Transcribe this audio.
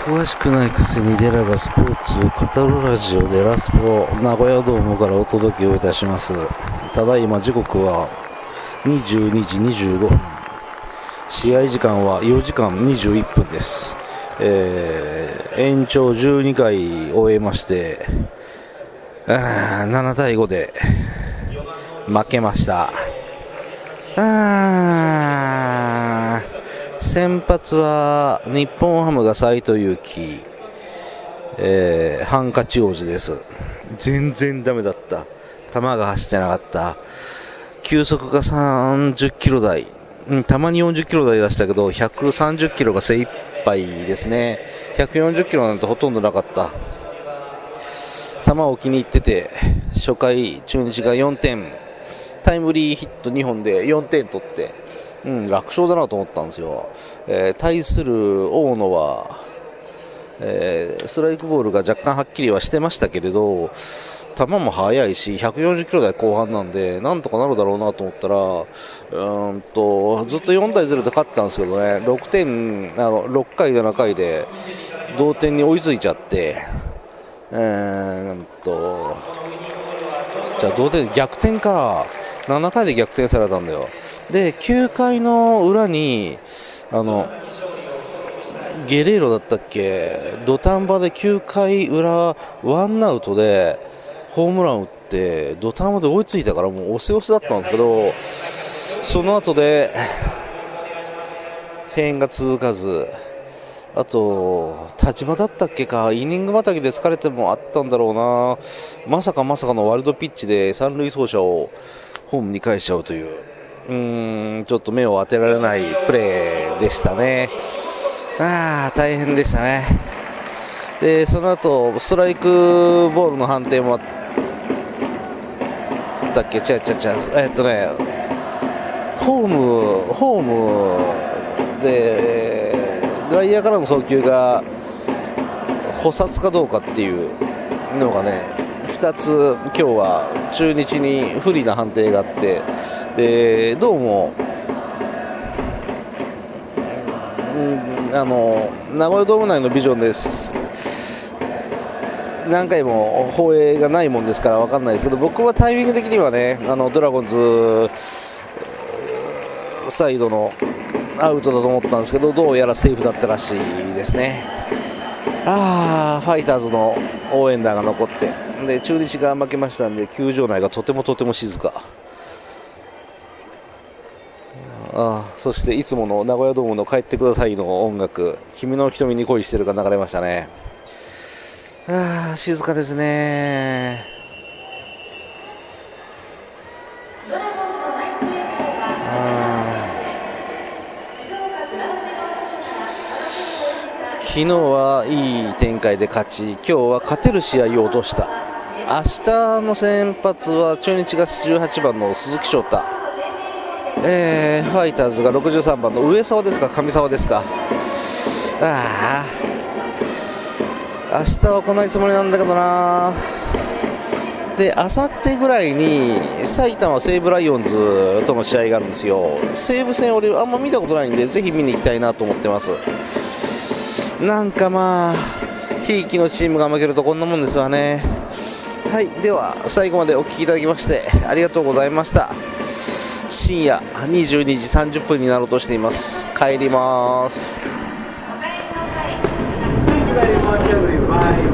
詳しくないくせにデラがスポーツを語るラジオデラスポ名古屋ドームからお届けをいたします。ただいま時刻は22時25分、試合時間は4時間21分です。延長12回終えまして7対5で負けました。先発は日本ハムが斎藤佑樹、ハンカチ王子です。全然ダメだった。球が走ってなかった。球速が30キロ台、たまに40キロ台出したけど130キロが精一杯ですね。140キロなんてほとんどなかった。球を気に入ってて、初回中日が4点タイムリーヒット2本で4点取って、楽勝だなと思ったんですよ。対する大野は、ストライクボールが若干はっきりはしてましたけれど、球も速いし140キロ台後半なんでなんとかなるだろうなと思ったら、ずっと4対0で勝ったんですけどね、6回7回で同点に追いついちゃって、じゃあ同点逆転か、7回で逆転されたんだよ。で9回の裏にゲレーロだったっけ、土壇場で9回裏ワンアウトでホームラン打って土壇場で追いついたから、もう押せ押せだったんですけど、その後で声援が続かず、あと立場だったっけか、イニングまたぎで疲れてもあったんだろうな。まさかのワイルドピッチで三塁走者をホームに返しちゃうという、ちょっと目を当てられないプレーでしたね。大変でしたね。でその後ストライクボールの判定もあったっけ、ホームで外野からの送球が捕殺かどうかっていうのがね、2つ今日は中日に不利な判定があって、でどうも名古屋ドーム内のビジョンです。何回も放映がないもんですから分かんないですけど、僕はタイミング的にはね、ドラゴンズサイドのアウトだと思ったんですけど、どうやらセーフだったらしいですね。ファイターズの応援団が残って、で中日が負けましたんで、球場内がとても静か。そしていつもの名古屋ドームの帰ってくださいの音楽、君の瞳に恋してるが流れましたね。静かですね。昨日はいい展開で勝ち、今日は勝てる試合を落とした。明日の先発は中日が18番の鈴木翔太、ファイターズが63番の上沢ですか上沢ですか。明日は来ないつもりなんだけどな。で明後日ぐらいに埼玉西武ライオンズとの試合があるんですよ。西武戦俺あんま見たことないんで、ぜひ見に行きたいなと思ってます。なんかひいきのチームが負けるとこんなもんですわね。はい、では最後までお聞きいただきましてありがとうございました。深夜22時30分になろうとしています。帰ります。